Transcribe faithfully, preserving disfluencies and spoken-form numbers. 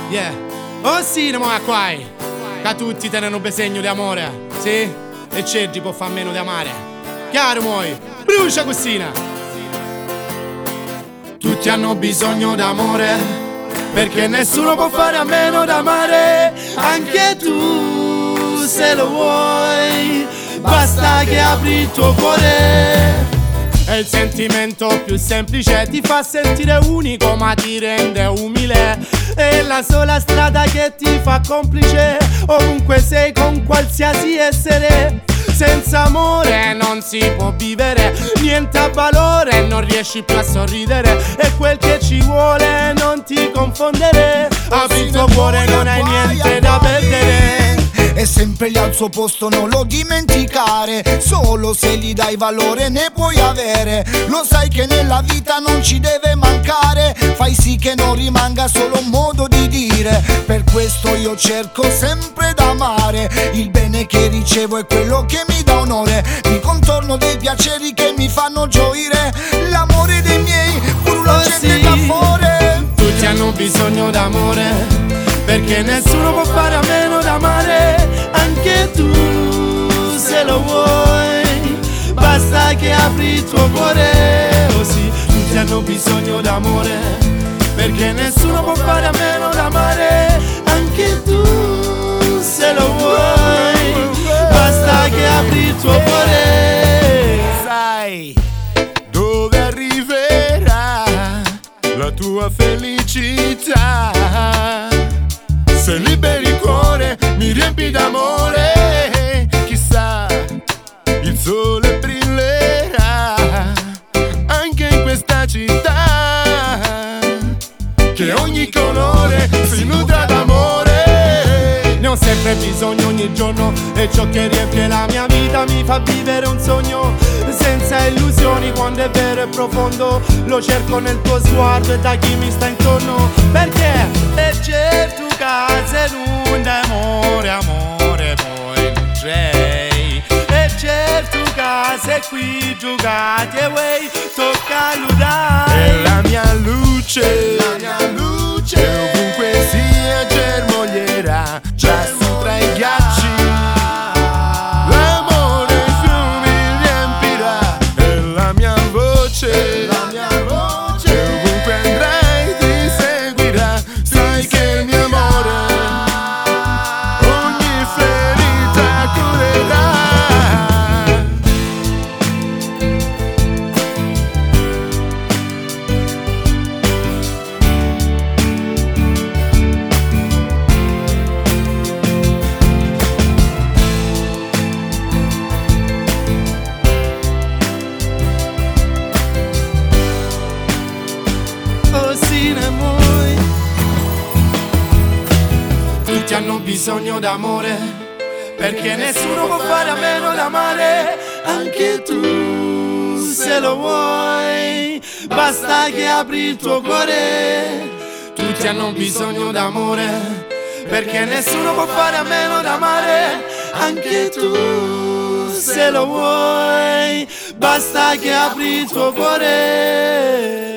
Yeah. Oh sì, ne muoia qua. Che tutti tenono bisogno di amore, sì? E Cedri può far meno di amare. Chiaro muoi, brucia cosina. Tutti hanno bisogno d'amore, perché nessuno può fare a meno d'amare. Anche tu, se lo vuoi, basta che apri il tuo cuore. E il sentimento più semplice ti fa sentire unico ma ti rende umile. È la sola strada che ti fa complice ovunque sei con qualsiasi essere. Senza amore non si può vivere, niente ha valore, non riesci più a sorridere. E quel che ci vuole non ti confondere, apri il tuo cuore, non hai niente da perdere. E sempre lì al suo posto, non lo dimenticare. Solo se gli dai valore ne puoi avere. Lo sai che nella vita non ci deve mancare. Fai sì che non rimanga solo un modo di dire. Per questo io cerco sempre d'amare. Il bene che ricevo è quello che mi dà onore. Mi contorno dei piaceri che mi fanno gioire. L'amore dei miei, pur la gente da fuori. Tutti hanno bisogno d'amore, perché nessuno può fare a meno d'amare. Anche tu, se lo vuoi, basta che apri il tuo cuore. Oh sì, tutti hanno bisogno d'amore, perché nessuno può fare a meno d'amare. Anche tu, se lo vuoi, basta che apri il tuo cuore. Sai dove arriverà la tua felicità? Se liberi il cuore, mi riempi d'amore. Chissà, il sole brillerà anche in questa città, che ogni colore si nutra d'amore. Ne ho sempre bisogno ogni giorno, e ciò che riempie la mia vita mi fa vivere un sogno senza illusioni. Quando è vero e profondo lo cerco nel tuo sguardo e da chi mi sta intorno. Perché è certo che non d'amore, amore poi non c'è. E certo che se qui giocati e vuoi tocca l'udare. È la mia luce, la mia luce, che ovunque sia germoglierà lassù tra i ghiacci. L'amore i fiumi riempirà. È la mia voce, la mia voce, che ovunque andrai ti seguirà. Sai che il mio amore ogni ferita curerà. Tutti hanno bisogno d'amore, perché nessuno può fare a meno d'amare. Anche tu, se lo vuoi, basta che apri il tuo cuore. Tutti hanno bisogno d'amore, perché nessuno può fare a meno d'amare. Anche tu, se lo vuoi, basta che apri il tuo cuore.